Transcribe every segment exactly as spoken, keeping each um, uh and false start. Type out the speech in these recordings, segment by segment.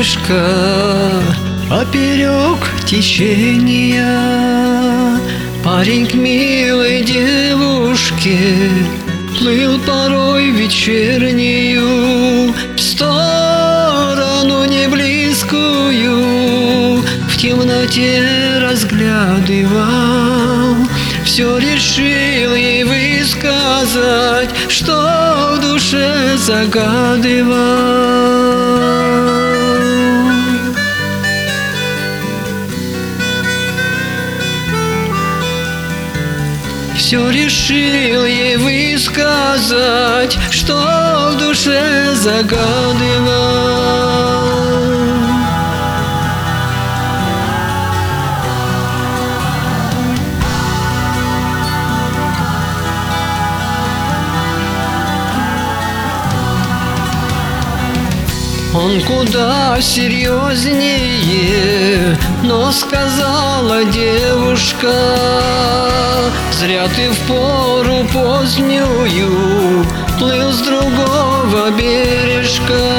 бережка, поперек течения, парень к милой девушке плыл порой вечернюю, в сторону неблизкую, в темноте разглядывал. Все решил ей высказать, что в душе загадывал. Все решил ей высказать, что в душе загадывал. Он куда серьезнее, но сказала девушка: зря ты в пору позднюю плыл с другого бережка.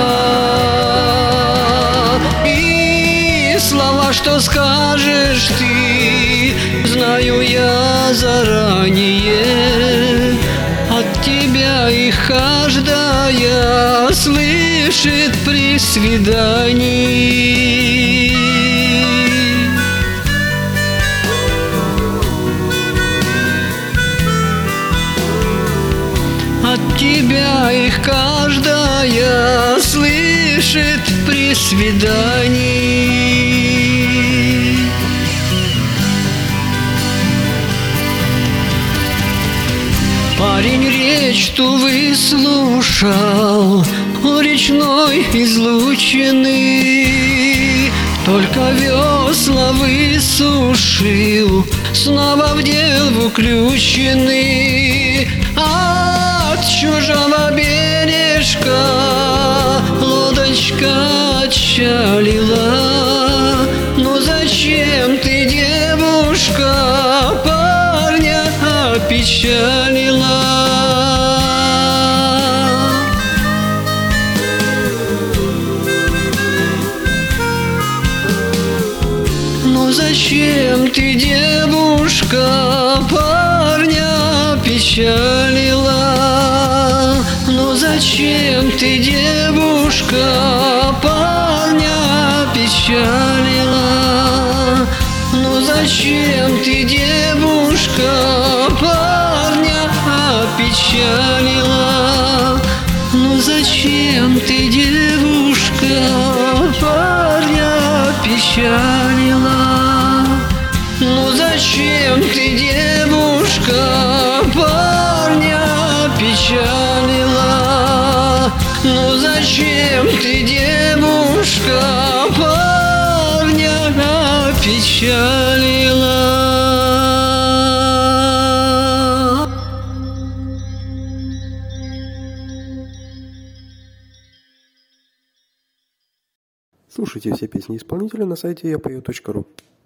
И слова, что скажешь ты, знаю я заранее. От тебя их каждая слышит при свидании. От тебя их каждая слышит при свидании. Парень речь ту выслушал у речной излучины, только весла высушил, снова в дело включены. От чужого бережка лодочка отчалила. Ну зачем ты, девушка, парня опечалила? Ну зачем ты, девушка, парня опечалила? Ну зачем ты, девушка, парня опечалила? Ну зачем ты, девушка, парня опечалила? Ну зачем ты, девушка, парня опечалила? Ну зачем ты, девушка, парня опечалила? Ну зачем ты, девушка, парня опечалила? Слушайте все песни исполнителя на сайте я пою точка ру.